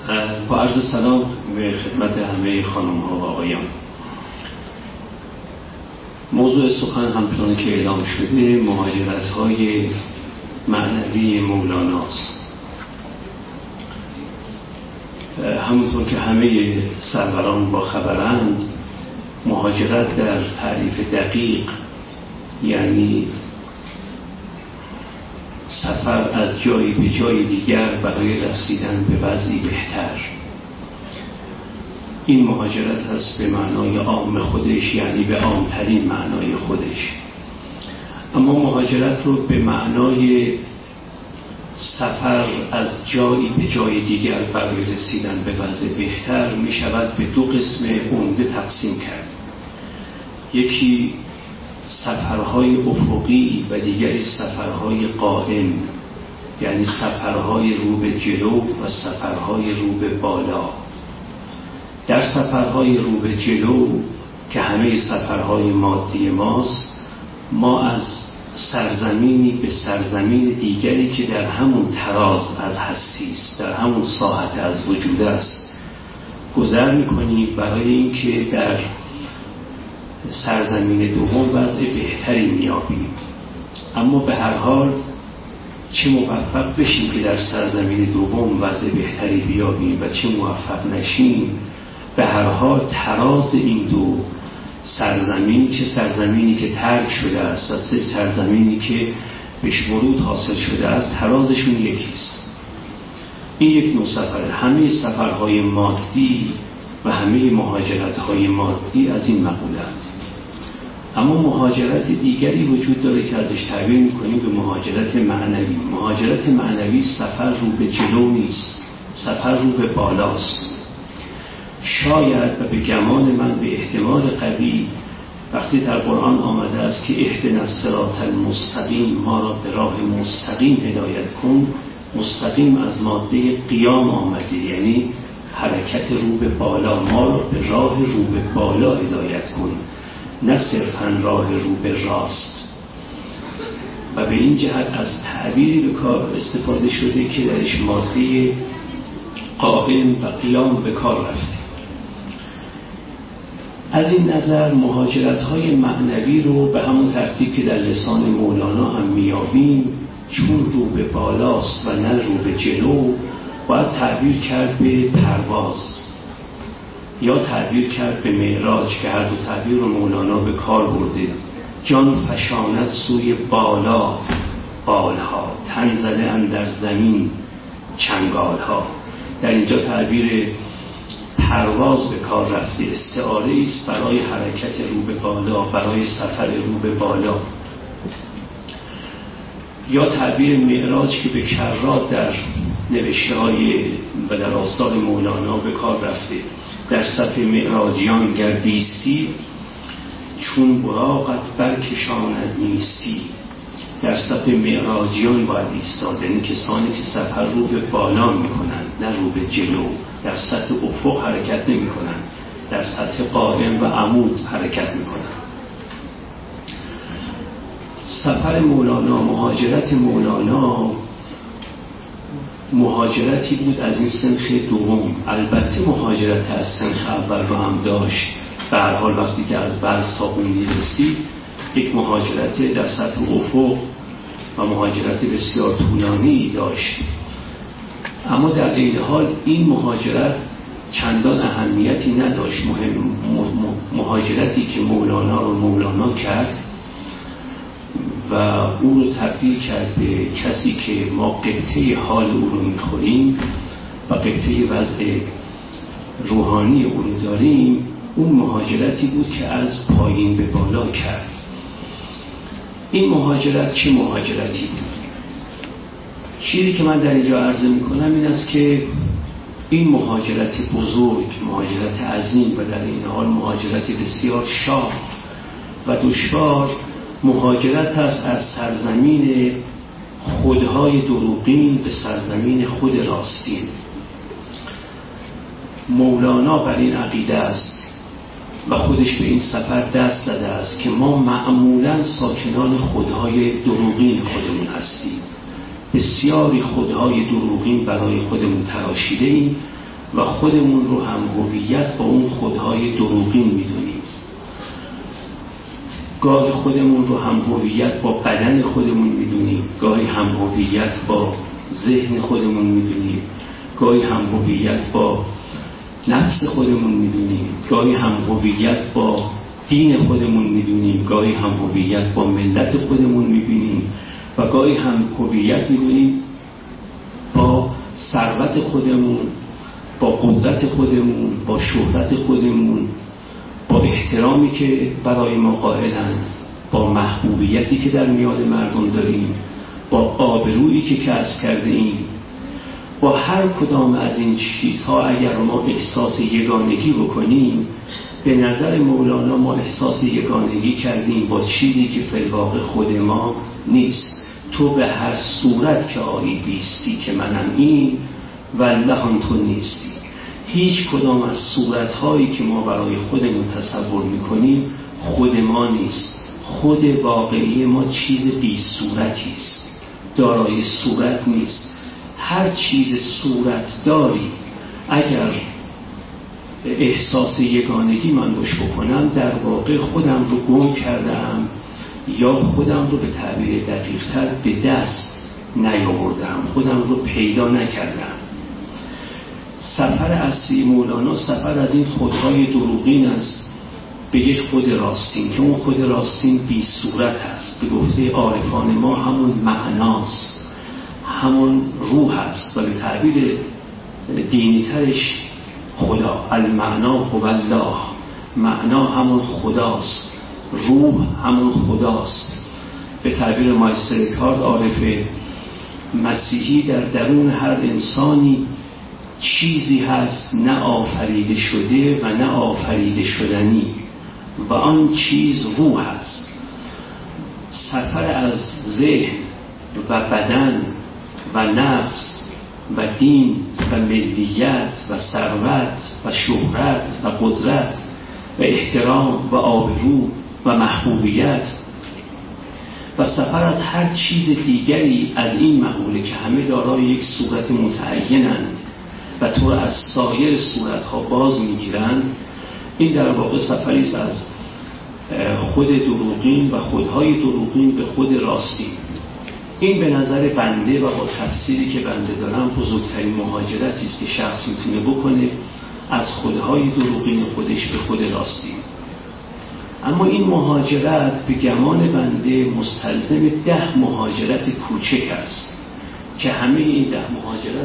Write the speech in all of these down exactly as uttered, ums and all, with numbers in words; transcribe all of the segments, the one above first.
با عرض سلام به خدمت همه خانم ها و آقایان. موضوع سخن همچون که اعلام شده مهاجرت های معنوی مولاناست. همونطور که همه سروران با خبرند، مهاجرت در تعریف دقیق یعنی سفر از جایی به جای دیگر برای رسیدن به وضعی بهتر. این مهاجرت هست به معنای عام خودش، یعنی به عامترین معنای خودش. اما مهاجرت رو به معنای سفر از جایی به جای دیگر برای رسیدن به وضع بهتر می شود به دو قسم عمده تقسیم کرد. یکی سفرهای افقی و دیگری سفرهای قائم، یعنی سفرهای رو به جلو و سفرهای رو به بالا. در سفرهای رو به جلو که همه سفرهای مادی ماست، ما از سرزمینی به سرزمین دیگری که در همون تراز از هستی است، در همون ساحت از وجود است، گذر می‌کنیم برای اینکه در سرزمین دوم وضع بهتری میابیم. اما به هر حال چه موفق بشیم که در سرزمین دوم وضع بهتری بیابیم و چه موفق نشیم، به هر حال تراز این دو سرزمین، چه سرزمینی که ترک شده است و چه سرزمینی که بهش ورود حاصل شده است، ترازشون یکیست. این یک نوع سفره. همه سفرهای مادی و همه مهاجرت‌های مادی از این مقوله‌اند. اما مهاجرت دیگری وجود داره که ازش تعبیر می‌کنیم به مهاجرت معنوی. مهاجرت معنوی سفر رو به جلو نیست، سفر رو به بالاست. شاید و به گمان من به احتمال قوی وقتی در قرآن آمده است که اهدنا الصراط المستقیم، ما را به راه مستقیم هدایت کن، مستقیم از ماده قیام آمده، یعنی حرکت رو به بالا، ما را به راه رو به بالا هدایت کن، نه صرفاً راه رو به راست. و به این جهت از تعبیری به کار استفاده شده که درش ماده قائم و قیام به کار رفته. از این نظر مهاجرت‌های معنوی رو به همون ترتیب که در لسان مولانا هم میابیم، چون رو به بالاست و نه رو به جلو، باید تعبیر کرد به پرواز یا تعبیر کرد به معراج که هر دو تعبیر رو مولانا به کار برده. جان فشاند سوی بالا بالها، تن زده اندر زمین چنگالها. در اینجا تعبیر پرواز به کار رفته، استعاره است برای حرکت رو به بالا، برای سفر رو به بالا. یا تعبیر معراج که به کرات در نوشته‌های و در آثار مولانا به کار رفته. در صفحه معراجیان گر بیستی، چون براقت برکشاند نیستی. در صفحه معراجیان باید ایستاد، یعنی کسانی که سفر رو به بالا میکنند نه رو به جلو. در سطح افق حرکت نمی کنند، در سطح قائم و عمود حرکت می کنند. سفر مولانا، مهاجرت مولانا مهاجرتی بود از این سنخ دوم. البته مهاجرت از سنخ اول رو هم داشت. به هر حال وقتی که از بلخ تا قم رسید، یک مهاجرت در سطح افق و مهاجرت بسیار طولانی داشت. اما در این حال این مهاجرت چندان اهمیتی نداشت. مهم مهاجرتی که مولانا رو مولانا کرد و او رو تبدیل کرد به کسی که ما قبطه حال او رو میخوریم و قبطه وضع روحانی او رو داریم، اون مهاجرتی بود که از پایین به بالا کرد. این مهاجرت چه مهاجرتی بود؟ چیزی که من در اینجا عرض میکنم این است که این مهاجرت بزرگ، مهاجرت عظیم و در این حال مهاجرت بسیار شاق و دشوار، مهاجرت است از سرزمین خودهای دروغین به سرزمین خود راستین. مولانا بر این عقیده است و خودش به این سفر دست داده است که ما معمولاً ساکنان خودهای دروغین خودمون هستیم. بسیاری خودهای دروغین برای خودمون تراشیده ایم و خودمون رو هم هویت با اون خودهای دروغین میدونیم. گاهی خودمون رو هم هویت با بدن خودمون میدونیم، گاهی هم هویت با ذهن خودمون میدونیم، گاهی هم هویت با نفس خودمون میدونیم، گاهی هم هویت با دین خودمون میدونیم، گاهی هم هویت با ملت خودمون میبینیم و گاهی هم هویت میدونیم با ثروت خودمون، با قدرت خودمون، با شهرت خودمون، با احترامی که برای ما قائلن، با محبوبیتی که در میان مردم داریم، با آبرویی که کسب کرده ایم. با هر کدام از این چیزها اگر ما احساس یگانگی بکنیم، به نظر مولانا ما احساس یگانگی کردیم با چیزی که فی الواقع خود ما نیست. تو به هر صورت که آیی بیستی که منم این، والله آن تو نیستی. هیچ کدام از صورتهایی که ما برای خودمون تصور میکنیم خود ما نیست. خود واقعی ما چیز بی صورتی است، دارای صورت نیست. هر چیز صورت داری اگر احساس یگانگی من روش بکنم، در واقع خودم رو گم کردم یا خودم رو به تعبیر دقیق‌تر به دست نیاوردم، خودم رو پیدا نکردم. سفر اصلی مولانا سفر از این خودهای دروغین است به یک خود راستین که اون خود راستین بی صورت است. به گفته عارفان ما همون معناست، همون روح است و به تعبیر دینی ترش خدا. المعنا هو الله، معنا همون خداست، روح همون خداست. به تعبیر مایستر اکهارت عارف مسیحی در درون هر انسانی چیزی هست نه آفریده شده و نه آفریده شدنی و آن چیز روح است. سفر از ذهن و بدن و نفس و دین و ملیت و ثروت و شهرت و قدرت و احترام و آبرو و محبوبیت و سفر از هر چیز دیگری از این مقوله که همه دارای یک صورت متعینند و تو را از سایر صورتها باز میگیرند. این در واقع سفری است از خود دروغین و خودهای دروغین به خود راستین. این به نظر بنده و با تفسیری که بنده دارم بزرگترین مهاجرتی است که شخص میتونه بکنه، از خودهای دروغین خودش به خود راستین. اما این مهاجرت به گمان بنده مستلزم ده مهاجرت کوچک است که همه این ده مهاجرت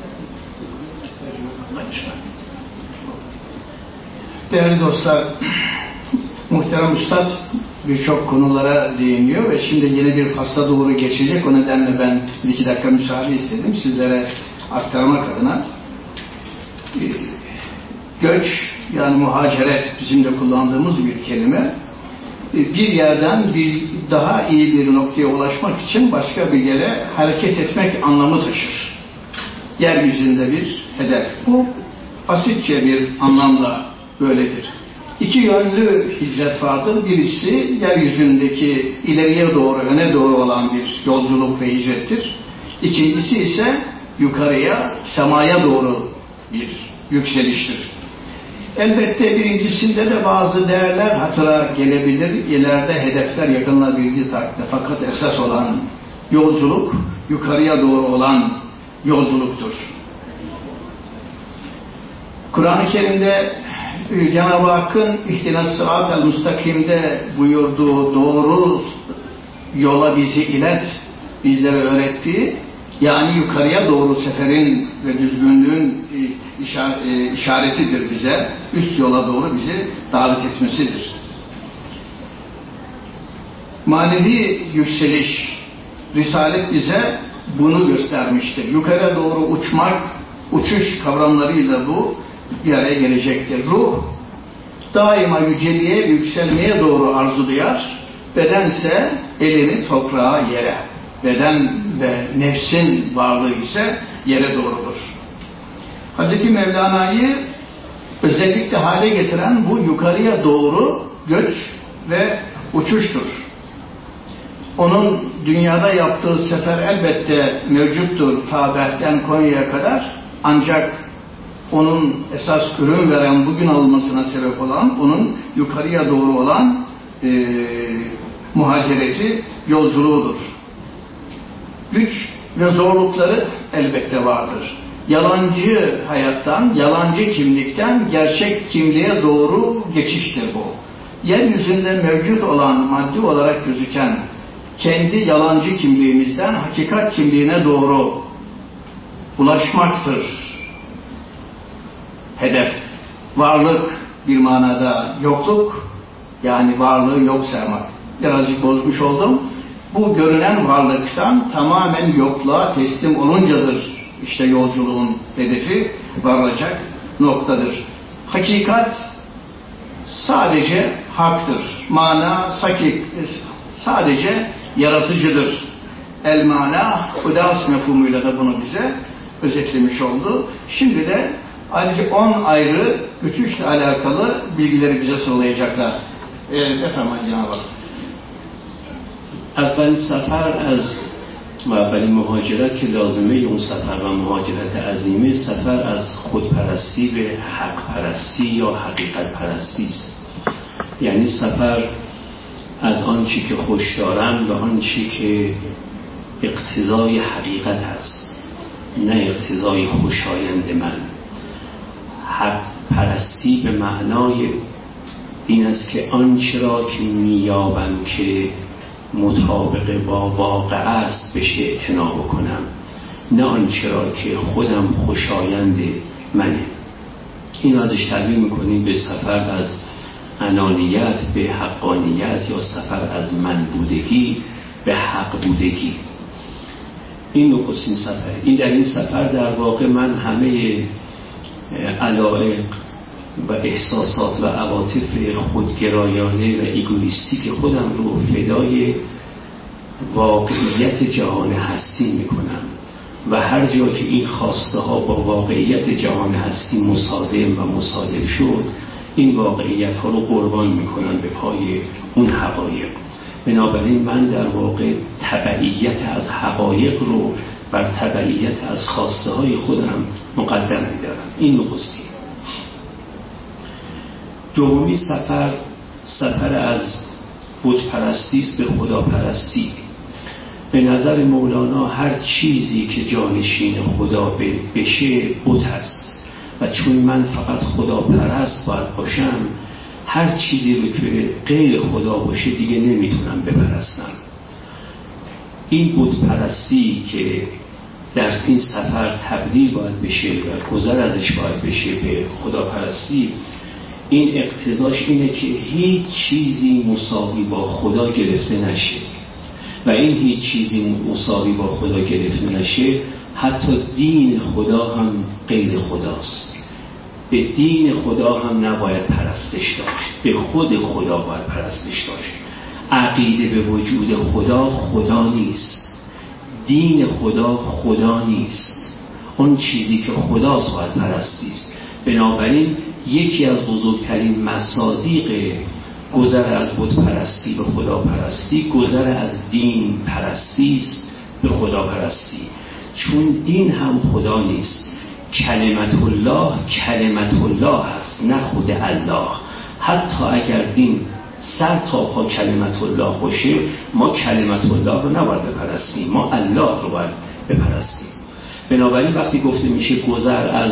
değerli dostlar, muhterem Üstad birçok konulara değiniyor ve şimdi yeni bir fasla doğru geçecek. O nedenle ben bir iki dakika müsaade istedim sizlere aktarmak adına. Göç, yani muhaceret bizim de kullandığımız bir kelime. Bir yerden bir daha iyi bir noktaya ulaşmak için başka bir yere hareket etmek anlamı taşır. Yeryüzünde bir hedef. Bu basitçe bir anlamla böyledir. İki yönlü hicret vardır. Birisi yeryüzündeki ileriye doğru, öne doğru olan bir yolculuk ve hicrettir. İkincisi ise yukarıya, semaya doğru bir yükseliştir. Elbette birincisinde de bazı değerler hatıra gelebilir. İleride hedefler yakınlayabildiği takdirde. Fakat esas olan yolculuk yukarıya doğru olan yolculuktur. Kur'an-ı Kerim'de Cenab-ı Hakk'ın İhtinas Sırat- el Müstakim'de buyurduğu doğru yola bizi ilet, bizlere öğrettiği, yani yukarıya doğru seferin ve düzgünlüğün işaretidir bize, üst yola doğru bizi davet etmesidir. Manevi yükseliş, Risalet bize bunu göstermiştir. Yukarıya doğru uçmak, uçuş kavramlarıyla bu bir araya gelecektir. Ruh daima yüceliğe, yükselmeye doğru arzu duyar. Bedense elini toprağa, yere. Beden ve nefsin varlığı ise yere doğrudur. Hazreti Mevlana'yı özellikle hale getiren bu yukarıya doğru göç ve uçuştur. Onun dünyada yaptığı sefer elbette mevcuttur ta Belh'ten Konya'ya kadar, ancak onun esas ürün veren, bugün alınmasına sebep olan, onun yukarıya doğru olan e, muhacereti, yolculuğudur. Güç ve zorlukları elbette vardır. Yalancı hayattan, yalancı kimlikten gerçek kimliğe doğru geçiştir bu. Yeryüzünde mevcut olan, maddi olarak gözüken kendi yalancı kimliğimizden hakikat kimliğine doğru ulaşmaktır hedef. Varlık bir manada yokluk, yani varlığı yok saymak. Birazcık bozmuş oldum. Bu görünen varlıktan tamamen yokluğa teslim oluncadır işte yolculuğun hedefi, varılacak noktadır. Hakikat sadece haktır. Mana sakik, sadece yaratıcıdır. El mana, hudas mefhumuyla da bunu bize özetlemiş oldu. Şimdi de ayrıca on ayrı göçüşle alakalı bilgileri bize sıralayacaklar. Evet efendim Cenab-ı Hak. اول سفر از و اولین مهاجرت که لازمه اون سفر و مهاجرت عظیمه سفر از خودپرستی به حق پرستی یا حقیقت پرستی است. یعنی سفر از آن چی که خوش دارم به آن چی که اقتضای حقیقت است، نه اقتضای خوشایند من. حق پرستی به معنای این است که آنچه را که میابم که مطابق با واقع است بهش اعتنا بکنم، نه آنچه را که خودم خوشایند منه. این ازش تعبیر میکنیم به سفر از انانیت به حقانیت یا سفر از من بودگی به حق بودگی. این نخستین سفر. این در این سفر در واقع من همه علایق و احساسات و عواطف خودگرایانه و ایگویستیک خودم رو فدای واقعیت جهان هستی میکنم و هر جا که این خواسته ها با واقعیت جهان هستی مصادم و مصادف شد، این واقعیت ها رو قربان میکنم به پای اون حقایق. بنابراین من در واقع تبعیت از حقایق رو بر تبعیت از خواسته های خودم مقدم میدارم. این نخستین. دومی سفر سفر از بت‌پرستی است به خداپرستی. به نظر مولانا هر چیزی که جانشین خدا بشه بت است و چون من فقط خداپرست باید باشم، هر چیزی رو که غیر خدا باشه دیگه نمیتونم بپرستم. این بت‌پرستی که در این سفر تبدیل باید بشه و گذر ازش باید بشه به خداپرستی، این اقتضاش اینه که هیچ چیزی مساوی با خدا گرفته نشه و این هیچ چیزی مساوی با خدا گرفته نشه. حتی دین خدا هم غیر خداست. به دین خدا هم نباید پرستش داشت، به خود خدا باید پرستش داشت. عقیده به وجود خدا خدا نیست، دین خدا خدا نیست، اون چیزی که خداست باید پرستی است. بنابراین یکی از بزرگترین مصادیق گذر از بت پرستی به خدا پرستی گذر از دین پرستی است به خدا پرستی. چون دین هم خدا نیست، کلمت الله کلمت الله هست نه خود الله. حتی اگر دین سر تا پا کلمت الله باشه، ما کلمت الله رو نباید بپرستیم، ما الله رو باید بپرستیم. بنابراین وقتی گفته میشه گذر از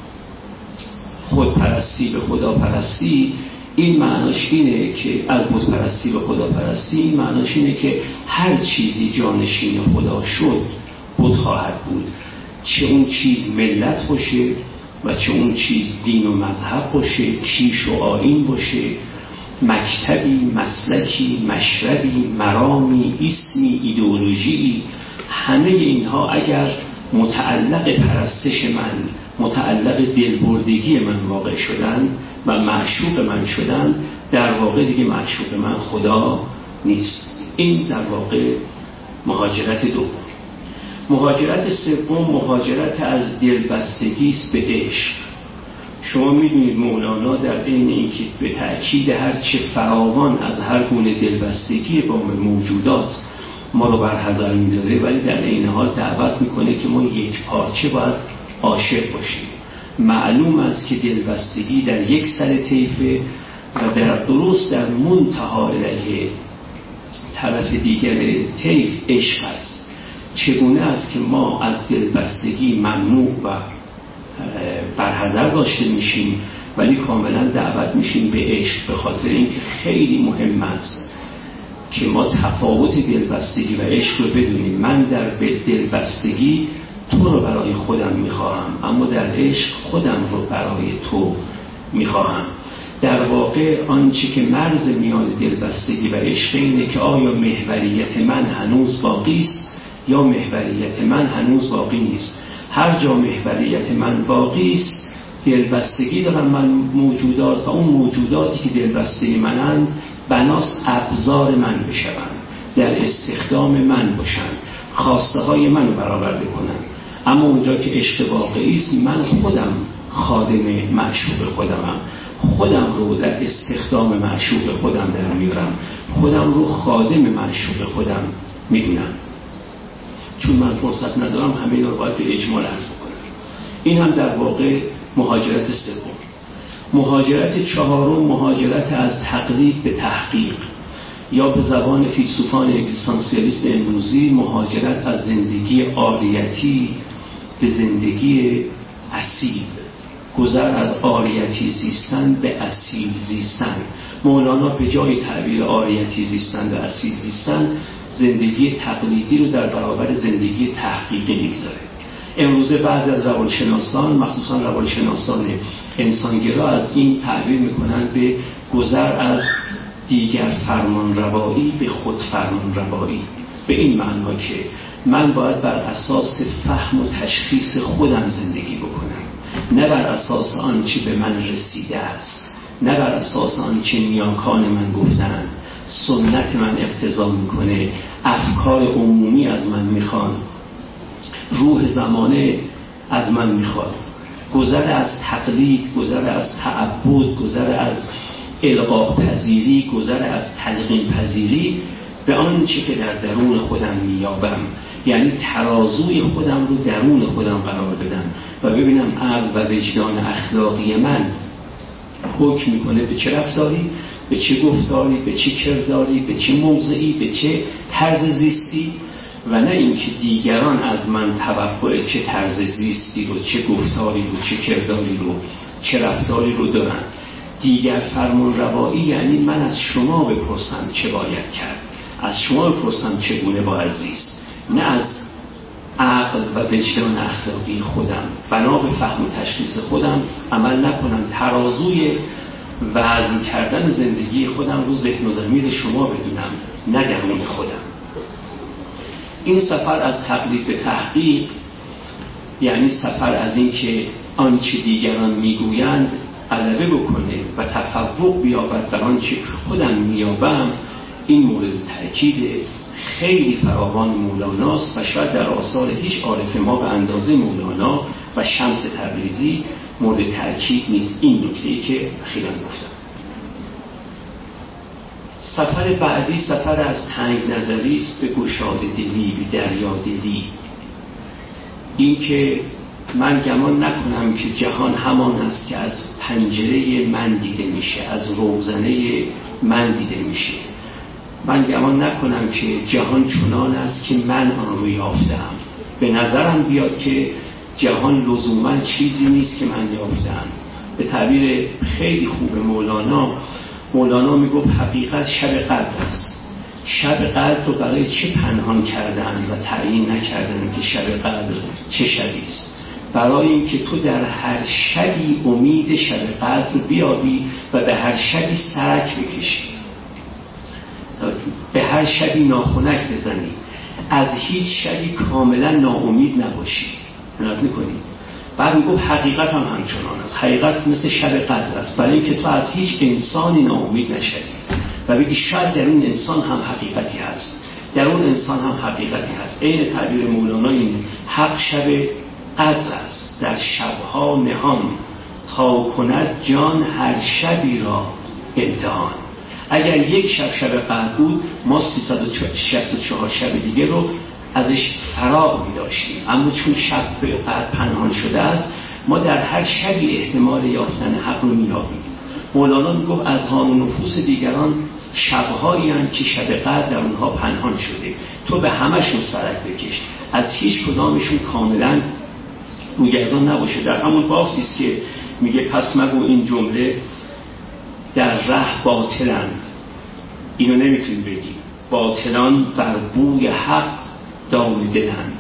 خودپرستی به خدا پرستی، این معناش اینه که از بت پرستی به خدا پرستی، این معناش اینه که هر چیزی جانشین خدا شد بت خواهد بود. چه اون چیز ملت باشه و چه اون چیز دین و مذهب باشه، کیش و آیین باشه، مکتبی، مسلکی، مشربی، مرامی، اسمی، ایدئولوژی، همه اینها اگر متعلق پرستش من، متعلق دلبردگی من واقع شدند و معشوق من شدند، در واقع دیگه معشوق من خدا نیست. این در واقع مهاجرت دوم. مهاجرت سوم مهاجرت از دلبستگی است به عشق. شما میدونید مولانا در عین اینکه به تأکید هر چه فراوان از هر گونه دلبستگی با موجودات ما رو برحذر می‌داره، ولی در عین حال دعوت میکنه که ما یک پارچه باید عاشق باشیم معلوم است که دلبستگی در یک سر طیفه و در درست در منتها علیه طرف دیگر طیف عشق است. چگونه است که ما از دلبستگی ممنوع و برحذر داشته میشیم ولی کاملا دعوت میشیم به عشق، به خاطر اینکه خیلی مهم است که ما تفاوت دلبستگی و عشق رو بدونیم. من در دلبستگی تو رو برای خودم میخواهم، اما در عشق خودم رو برای تو میخواهم. در واقع آنچه که مرز میان دلبستگی و عشق اینه که آیا محوریت من هنوز باقی است یا محوریت من هنوز باقی نیست. هر جا محوریت من باقی است دلبستگی دارم من موجودات و اون موجوداتی که دلبسته منند بناس ابزار من بشوند، در استخدام من باشند، خواسته های من رو برآورده کنند. اما اونجا که عشق واقعی است من خودم خادم معشوق خودمم، خودم رو در استخدام معشوق خودم در میارم، خودم رو خادم معشوق خودم میدونم. چون من فرصت ندارم همه رو باید به اجمال عرض بکنم. این هم در واقع مهاجرت سوم. مهاجرت چهارم مهاجرت از تقلید به تحقیق، یا به زبان فیلسوفان اگزیستانسیالیست امروزی مهاجرت از زندگی عاریتی به زندگی اصیل، گذر از عاریتی زیستن به اصیل زیستن. مولانا به جای تعبیر عاریتی زیستن به اصیل زیستن زندگی تقلیدی رو در برابر زندگی تحقیقی میگذاره. امروزه بعضی از روانشناسان، مخصوصا روانشناسان انسانگرا، از این تعبیر میکنن به گذر از دیگر فرمان روایی به خود فرمان روایی، به این معنا که من باید بر اساس فهم و تشخیص خودم زندگی بکنم، نه بر اساس آنچه به من رسیده است، نه بر اساس آنچه نیاکان من گفتند، سنت من اقتضا میکنه، افکار عمومی از من میخوان، روح زمانه از من میخواد. گذر از تقلید، گذر از تعبد، گذر از القاء پذیری، گذر از تلقین پذیری به آنچه که در درون خودم میابم، یعنی ترازوی خودم رو درون خودم قرار بدم و ببینم عقل و وجدان اخلاقی من حکم میکنه به چه رفتاری، به چه گفتاری، به چه کرداری، به چه موضعی، به چه طرز زیستی، و نه اینکه دیگران از من توقع چه طرز زیستی رو، چه گفتاری رو، چه کرداری رو، چه رفتاری رو دارن. دیگر فرمان روایی یعنی من از شما بپرسم چه باید کرد، از شما بپرسم چگونه باید زیست، نه از عقل و وجدان اخلاقی خودم بنا به فهم و تشخیص خودم عمل نکنم، ترازوی وزن کردن زندگی خودم رو ذهن و ضمیر شما بدونم، نه درون خودم. این سفر از تقلید به تحقیق یعنی سفر از این که آنچه دیگران میگویند غلبه بکنه و تفوق بیابد بر آنچه خودم میابم. این مورد تأکید خیلی فراوان مولاناست و شاید در آثار هیچ عارف ما به اندازه مولانا و شمس تبریزی مورد تأکید نیست. این نکته‌ای که اخیراً گفتم. سفر بعدی سفر از تنگ نظری است به گشاد دلی، به دریا دلی. این که من گمان نکنم که جهان همان است که از پنجره من دیده میشه، از روزنه من دیده میشه. من گمان نکنم که جهان چنان است که من آن رو یافتم. به نظرم بیاد که جهان لزوما چیزی نیست که من یافتم. به تعبیر خیلی خوب مولانا، مولانا میگفت حقیقت شب قدر است. شب قدر رو برای چه پنهان کردن و تعیین نکردن که شب قدر چه شبی است؟ برای اینکه تو در هر شبی امید شب قدر رو بیابی و به هر شبی سرک بکشی، به هر شبی ناخنک بزنی، از هیچ شبی کاملا ناامید نباشی. نگاه میکنی؟ بعد میگه حقیقت هم همچنان است. حقیقت مثل شب قدر است، برای اینکه تو از هیچ انسانی ناامید نشوی و بگی شاید در این انسان هم حقیقتی هست، در اون انسان هم حقیقتی هست. عین تعبیر مولانا اینه، حق شب قدر است، در شبها نهان، تا کند جان هر شبی را امتحان. اگر یک شب شب قدر بود، ما سیصد و شصت و چهار شب دیگه رو ازش فراغ می داشتیم. اما چون شب قدر پنهان شده است ما در هر شبی احتمال یافتن حق رو می‌یابیم. مولانا میگفت از هان نفوس دیگران شب‌هایی هستند که شب قدر در اونها پنهان شده، تو به همشون سرک بکش، از هیچ کدامشون کاملا روگردان نباشه. در همون بافتی است که میگه پس مگو این جمله در ره باطلند، اینو نمیتونی بگی، باطلان بر بوی حق دام دلند.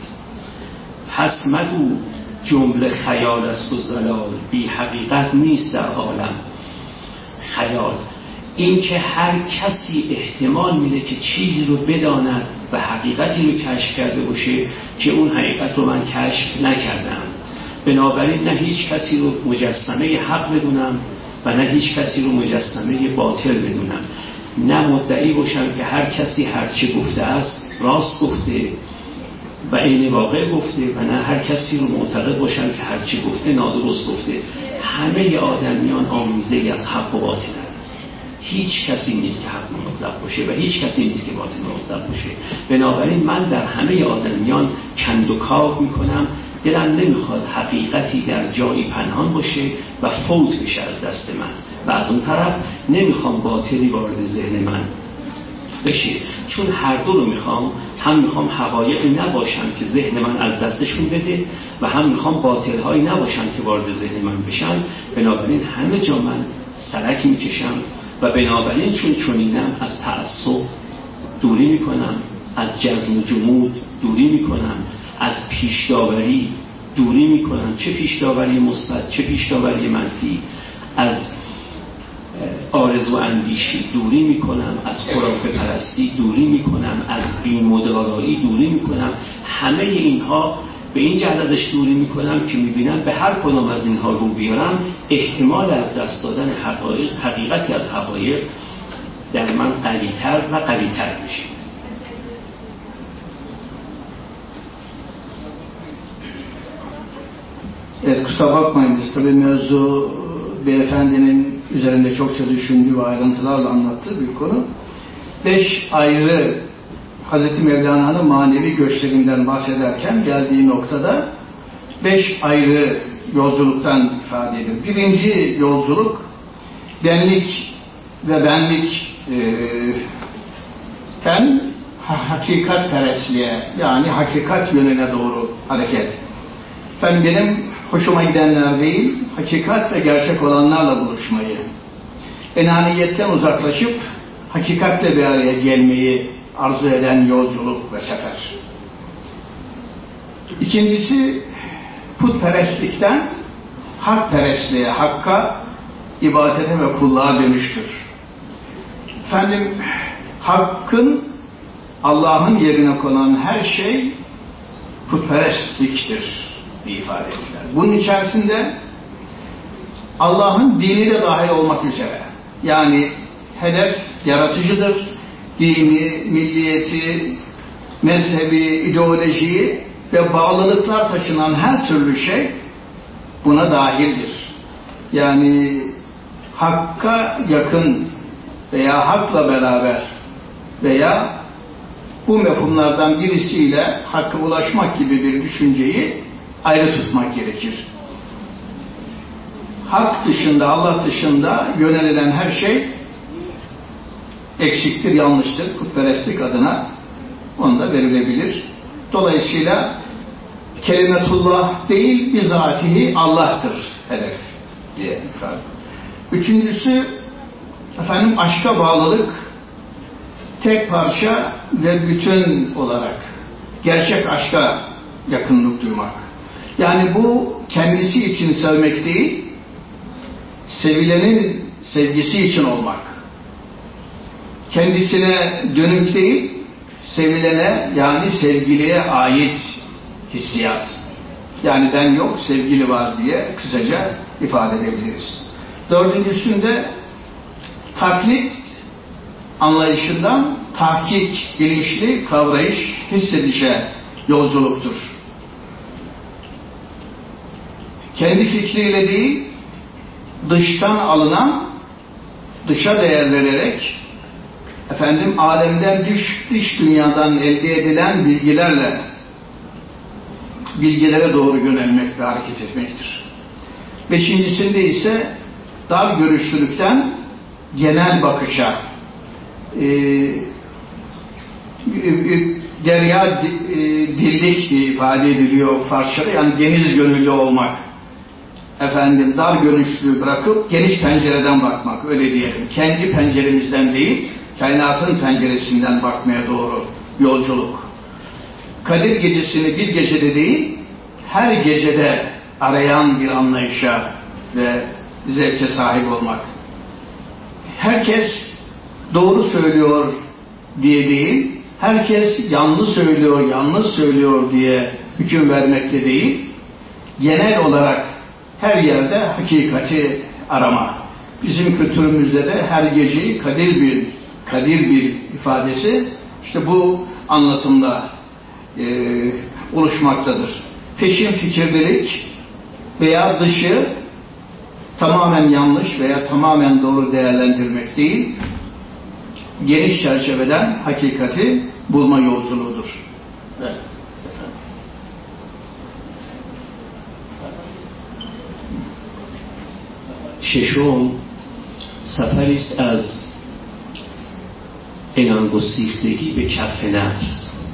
پس مگو جمله خیال است و زلال، بی حقیقت نیست در عالم خیال. این که هر کسی احتمال میده که چیزی رو بداند و حقیقتی رو کشف کرده باشه که اون حقیقت رو من کشف نکردم. بنابراین نه هیچ کسی رو مجسمه حق بدونم و نه هیچ کسی رو مجسمه باطل بدونم. نه مدعی باشم که هر کسی هر چه گفته است راست گفته و عین واقع گفته و نه هر کسی رو معتقد باشم که هر چه گفته نادرست گفته. همه آدمیان آمیزه‌ای از حق و باطلند. هیچ کسی نیست که حق مطلق باشه و هیچ کسی نیست که باطل مطلق باشه. بنابراین من در همه آدمیان کند و کاو میکنم. دلم نمیخواد حقیقتی در جایی پنهان باشه و فوت بشه از دست من و از اون طرف نمیخوام باطلی وارد ذهن من بشه، چون هر دو رو میخوام. هم میخوام حقایقی نباشن که ذهن من از دستشون بده و هم میخوام باطلهایی نباشن که وارد ذهن من بشن. بنابراین همه جا من سرک میکشم و بنابراین چون چنینم از تعصب دوری میکنم، از جزم و جمود دوری میکنم، از پیشداوری دوری میکنم، چه پیشداوری مثبت چه پیشداوری منفی، از آرزو اندیشی دوری میکنم، از خرافه پرستی دوری میکنم، از بی‌مدارایی دوری میکنم. همه اینها به این جهت ازش دوری میکنم که میبینم به هر کدام از اینها رو بیارم احتمال از دست دادن حقایق، حقیقتی از حقایق در من قوی‌تر و قوی‌تر میشه. Evet, kusura bakmayınız. Tabii mevzu beyefendinin üzerinde çokça düşündüğü ve ayrıntılarla anlattığı bir konu. Beş ayrı Hazreti Mevlana'nın manevi göçlerinden bahsederken geldiği noktada beş ayrı yolculuktan ifade ediyor. Birinci yolculuk benlik ve benlik e, ten hakikat perestliğe, yani hakikat yönüne doğru hareket. Ben benim hoşuma gidenler değil, hakikat ve gerçek olanlarla buluşmayı, enaniyetten uzaklaşıp hakikatle bir araya gelmeyi arzu eden yolculuk ve sefer. İkincisi, putperestlikten hakperestliğe, hakka, ibadete ve kulluğa dönüştür. Efendim, hakkın, Allah'ın yerine konan her şey putperestliktir diye ifade ettiler. Bunun içerisinde Allah'ın dini de dahil olmak üzere, yani hedef yaratıcıdır, dini, milliyeti, mezhebi, ideolojiyi ve bağlılıklar taşınan her türlü şey buna dahildir. Yani hakka yakın veya hakla beraber veya bu mefhumlardan birisiyle hakka ulaşmak gibi bir düşünceyi ayrı tutmak gerekir. Hak dışında, Allah dışında yönelilen her şey eksiktir, yanlıştır. Putperestlik adına onu da verilebilir. Dolayısıyla kelimetullah değil, bizatihi Allah'tır hedef diye ifade. Üçüncüsü, efendim, aşka bağlılık, tek parça ve bütün olarak gerçek aşka yakınlık duymak. Yani bu kendisi için sevmek değil, sevilenin sevgisi için olmak. Kendisine dönük değil, sevilene, yani sevgiliye ait hissiyat. Yani ben yok, sevgili var diye kısaca ifade edebiliriz. Dördüncüsünde taklit anlayışından tahkik, bilinçli kavrayış, hissedişe yolculuktur. Kendi fikriyle değil, dıştan alınan, dışa değer vererek, efendim, alemden dış, dış dünyadan elde edilen bilgilerle bilgilere doğru yönelmek ve hareket etmektir. Beşincisinde ise dar görüşlülükten genel bakışa, e, derya e, dillik diye ifade ediliyor Farsça'da, yani geniş gönüllü olmak. Efendim, dar görüşlülüğü bırakıp geniş pencereden bakmak, öyle diyelim. Kendi penceremizden değil, kainatın penceresinden bakmaya doğru yolculuk. Kadir gecesini bir gecede değil, her gecede arayan bir anlayışa ve zevke sahip olmak. Herkes doğru söylüyor diye değil, herkes yanlış söylüyor, yanlış söylüyor diye hüküm vermekte değil, genel olarak her yerde hakikati arama. Bizim kültürümüzde de her geceyi kadir bir, kadir bir ifadesi işte bu anlatımda e, oluşmaktadır. Peşin fikirlilik veya dışı tamamen yanlış veya tamamen doğru değerlendirmek değil, geniş çerçeveden hakikati bulma yolculuğudur. Evet. ششم سفری است از عنان‌گسیختگی به کف نفس.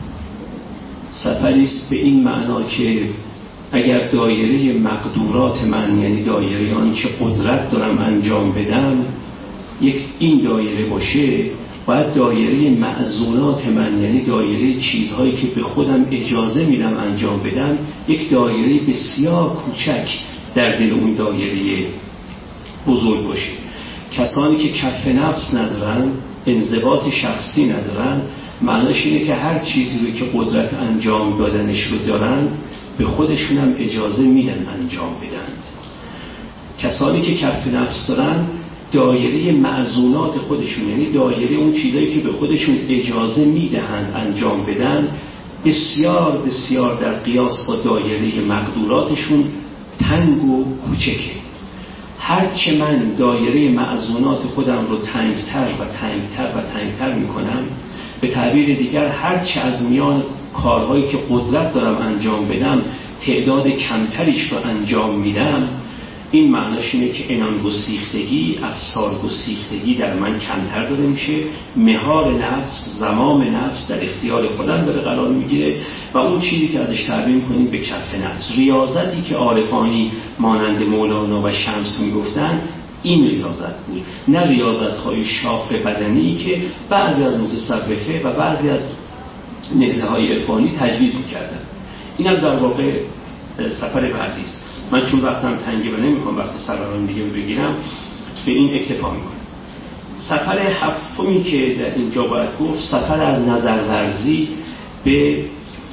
سفری است به این معنا که اگر دایره مقدورات من، یعنی دایره آنچه قدرت دارم انجام بدم، یک این دایره باشه، باید دایره معزونات من، یعنی دایره چیزهایی که به خودم اجازه میدم انجام بدم، یک دایره بسیار کوچک در دل اون دایره بزرگ باشه. کسانی که کف نفس ندارن، انضباط شخصی ندارن، معناش اینه که هر چیزی رو که قدرت انجام دادنش رو دارند به خودشون هم اجازه میدن انجام بدند. کسانی که کف نفس دارن، دایره معزونات خودشون، یعنی دایره اون چیزایی که به خودشون اجازه میدهند انجام بدن، بسیار بسیار در قیاس با دایره مقدوراتشون تنگ و کوچکه. هرچه من دایره معزونات خودم رو تنگتر و تنگتر و تنگتر میکنم، به تعبیر دیگر هرچه از میان کارهایی که قدرت دارم انجام بدم تعداد کمتریش رو انجام میدم، این معناش اینه که عنان گسیختگی، افسار گسیختگی در من کمتر داده میشه، مهار نفس، زمام نفس در اختیار خودم داره قرار میگیره و اون چیزی که ازش تعبیر میکنیم به کف نفس. ریاضتی که عارفانی مانند مولانا و شمس میگفتن این ریاضت بود، نه ریاضت های شاق بدنی که بعضی از متصوفه و بعضی از نهله های عرفانی تجویز میکردن. اینم در واقع سفر بعدی است. من چون وقتم تنگه و نمیخوام وقت سروران دیگه بگیرم، به این اکتفا میکنم. سفر هفتمی که در اینجا باید گفت، سفر از نظرورزی به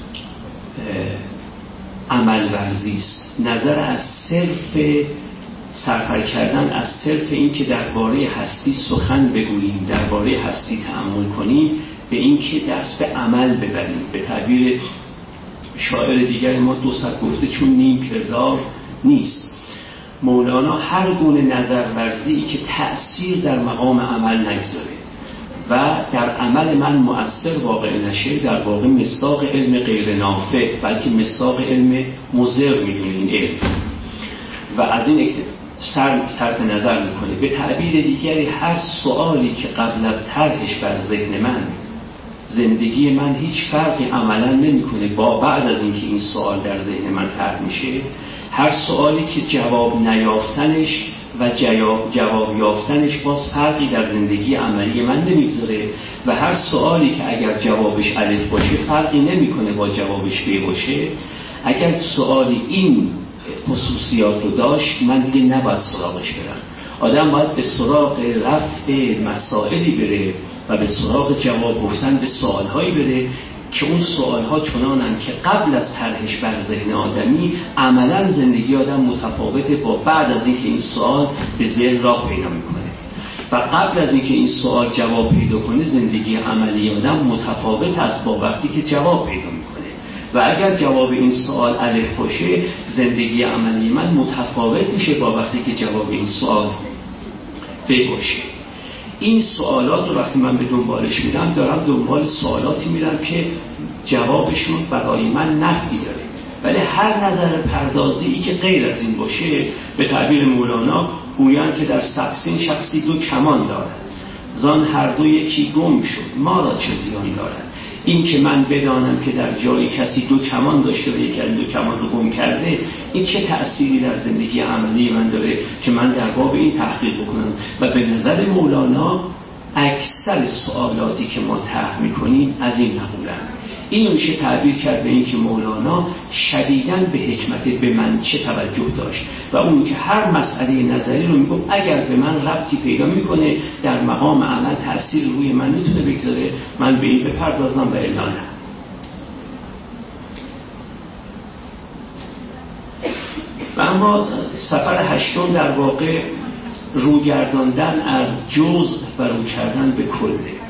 عملورزی است. نظر از صرف سفر کردن از صرف این که درباره هستی سخن بگوییم، درباره هستی تأمل کنیم، به این که دست به عمل ببریم. به تعبیر شاعر دیگر ما، دو صد گفته چون نیم کردار نیست. مولانا هر گونه نظرورزی که تأثیر در مقام عمل نگذاره و در عمل من مؤثر واقع نشه، در واقع مصداق علم غیر نافع بلکه مصداق علم مضر میدونه این علم و از این صرف نظر میکنه. به تعبیر دیگری هر سوالی که قبل از طرحش بر ذهن من، زندگی من هیچ فرقی عملا نمیکنه با بعد از اینکه این سوال در ذهن من طرح میشه، هر سوالی که جواب نیافتنش و جواب یافتنش باز فرقی در زندگی عملی من نمیذاره و هر سوالی که اگر جوابش الف باشه فرقی نمیکنه با جوابش ب باشه. اگر سوالی این خصوصیات رو داشت، من دیگه نباید سراغش برم. آدم باید به سراغ رفع مسائلی بره و به سراغ جواب گفتن به سوالهایی بره که اون سوالها چنانن که قبل از طرحش بر ذهن آدمی عملا زندگی آدم متفاوته با بعد از اینکه این سوال به ذهن راه پیدا میکنه و قبل از اینکه این سوال جواب پیدا کنه زندگی عملی آدم متفاوت است با وقتی که جواب پیدا میکنه و اگر جواب این سوال الف باشه، زندگی عملی من متفاوت میشه با وقتی که جواب این سوال ب باشه. این سوالات رو وقتی من به دنبالش میرم، دارم دنبال سوالاتی میرم که جوابشون برای من نفعی داره. ولی هر نظر پردازی که غیر از این باشه، به تعبیر مولانا گویند که در سقسین شخصی دو کمان دارد، زان هر دو یکی گم شد ما را چه زیان دارد. این که من بدانم که در جای کسی دو کمان داشته و یکی از دو کمان رو گم کرده، این چه تأثیری در زندگی عملی من داره که من در باب این تحقیق بکنم. و به نظر مولانا اکثر سوالاتی که ما طرح می‌کنیم از این مقوله‌اند. اینو میشه تعبیر کرد به این که مولانا شدیداً به حکمت به من چه توجه داشت و اون که هر مسئله نظری رو میگفت اگر به من ربطی پیدا میکنه در مقام عمل تأثیر روی من میتونه بگذاره، من به این بپردازم و الا نه. و اما سفر هشتم در واقع روگرداندن از جزء و رو کردن به کله.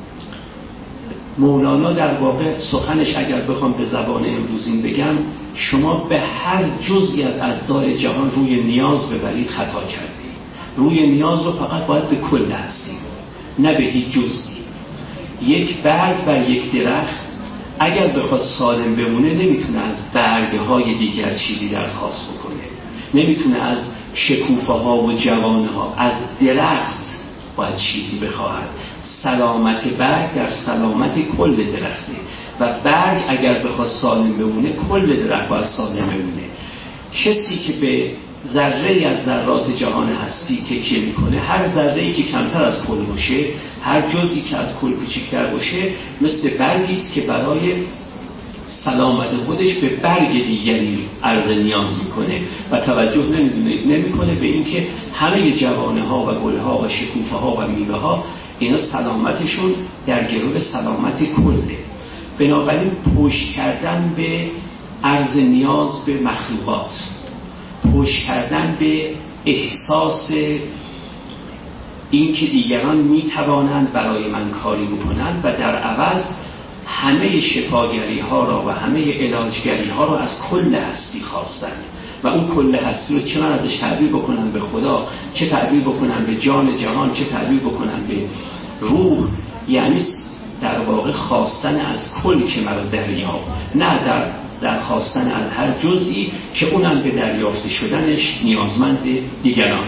مولانا در واقع سخنش اگر بخوام به زبان امروزین بگم، شما به هر جزئی از اجزای جهان روی نیاز ببرید خطا کردید. روی نیاز رو فقط باید به کل هستید، نه به هیچ جزئی. یک برگ بر یک درخت اگر بخواد سالم بمونه نمیتونه از برگهای دیگر چیزی درخواست بکنه، نمیتونه از شکوفه ها و جوانه ها، از درخت باید چیزی بخواهد. سلامت برگ در سلامت کل درخته و برگ اگر بخواد سالم بمونه کل درخت باید سالم بمونه. کسی که به ذره از ذرات جهان هستی تکیه میکنه، هر ذره‌ای که کمتر از کل باشه، هر جزئی که از کل کوچکتر باشه، مثل برگی است که برای سلامت خودش به برگ دیگری عرض نیاز میکنه و توجه نمیکنه به اینکه همه جوانه ها و گل ها و شکوفه ها و میوه ها اینا سلامتشون در گروه سلامت کله. بنابراین پشت کردن به عرض نیاز به مخلوقات، پشت کردن به احساس این که دیگران میتوانند برای من کاری بکنند و در عوض همه شفاگری ها را و همه علاجگری ها را از کل هستی خواستن و اون کل هستی رو چه من ازش تعبیر بکنم به خدا، چه تعبیر بکنم به جان جهان، چه تعبیر بکنم به روح، یعنی در واقع خواستن از کل که مرا دریاب، نه در در خواستن از هر جزئی که اونم به دریافت شدنش نیازمند دیگران.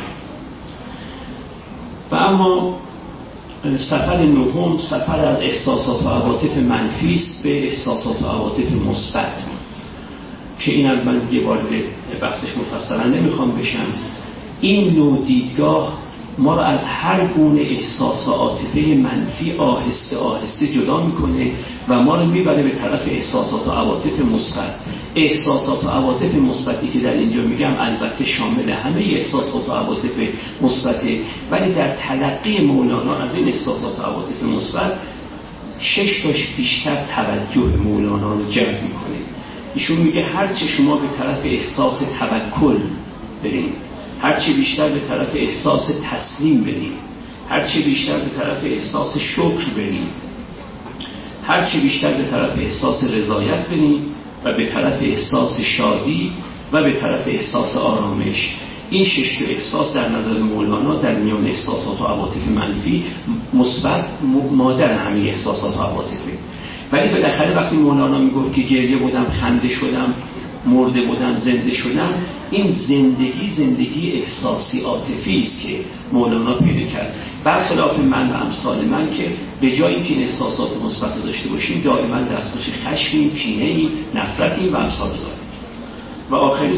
و اما سفر نهم سفر از احساسات و عواطف منفی است به احساسات و عواطف مثبت که اینم من دیگه وارد بحثش مفصلا نمیخوام بشم. این نوع دیدگاه ما رو از هر گونه احساس و عاطفه منفی آهسته آهسته جدا میکنه و ما رو میبره به طرف احساسات و عواطف مثبت. احساسات و عواطف مثبتی که در اینجا میگم البته شامل همه احساسات و عواطف مثبته، ولی در تلقی مولانا از این احساسات و عواطف مثبت شش تاش بیشتر توجه مولانا رو جلب میکنه. ایشون میگه هرچه شما به طرف احساس توکل برید، هرچه بیشتر به طرف احساس تسلیم برید، هرچه بیشتر به طرف احساس شکر برید، هرچه بیشتر به طرف احساس رضایت برید و به طرف احساس شادی و به طرف احساس آرامش. این شش تا احساس در نظر مولانا در میان احساسات و عواطف منفی مثبت مادر همه احساسات و عواطفه. ولی بالاخره وقتی مولانا میگفت که گریه بودم، خنده شدم، مرده بودم، زنده شدم، این زندگی زندگی احساسی عاطفی است که مولانا پیدا کرد، برخلاف من و امثال من که به جایی که این احساسات مثبت رو داشته باشیم دائما دستخوش خشمی، کینه‌ای، نفرتی و امثال داریم. و آخری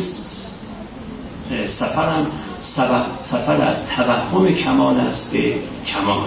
سفرم سفر از توهم کمال است به کمال.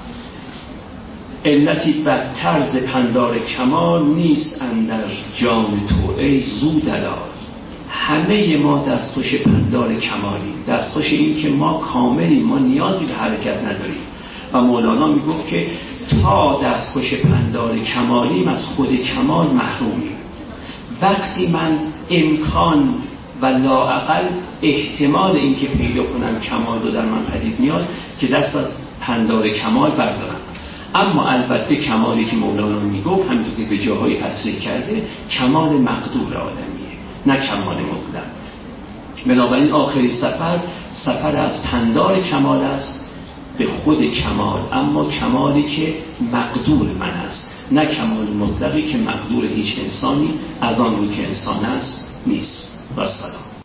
علتی بدتر ز پندار کمال نیست اندر جان تو ای زو دلال. همه ما دستخوش پندار کمالیم، دستخوش این که ما کاملیم، ما نیازی به حرکت نداریم. و مولانا میگفت که تا دستخوش پندار کمالیم از خود کمال محرومیم. وقتی من امکان و لااقل احتمال این که پیدا کنم کمال رو در من پدید میاد که دست از پندار کمال بردارم. اما البته کمالی که مولانا میگفت همینطور که به جاهای تصریح کرده کمال مقدور آدمیه، نه کمال مطلق. بنابراین آخری سفر سفر از پندار کمال است به خود کمال، اما کمالی که مقدور من است. نه کمال مطلقی که مقدور هیچ انسانی از آن رو که انسان است نیست. و سلام.